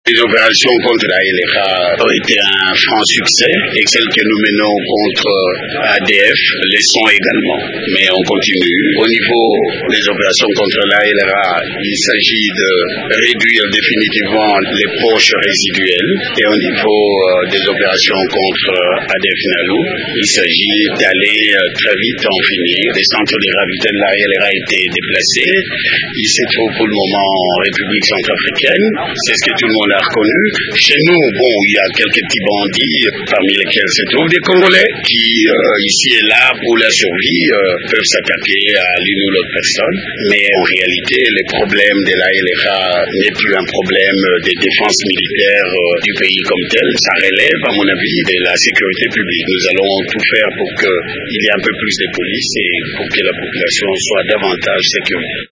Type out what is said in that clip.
Les opérations contre la LRA ont été un franc succès et celles que nous menons contre ADF le sont également. Mais on continue. Au niveau des opérations contre la LRA, il s'agit de réduire définitivement les poches résiduelles. Et au niveau des opérations contre ADF Nalou, il s'agit d'aller très vite en finir. Les centres de gravité de la LRA étaient déplacés. Il se trouve pour le moment en République centrafricaine. C'est ce que tout le monde a reconnu. Chez nous, il y a quelques petits bandits, parmi lesquels se trouvent des Congolais qui, ici et là, pour la survie, peuvent s'attaquer à l'une ou l'autre personne. Mais en réalité, le problème de la LRA n'est plus un problème de défense militaire du pays comme tel. Ça relève, à mon avis, de la sécurité publique. Nous allons tout faire pour qu'il y ait un peu plus de police et pour que la population soit davantage sécurisée.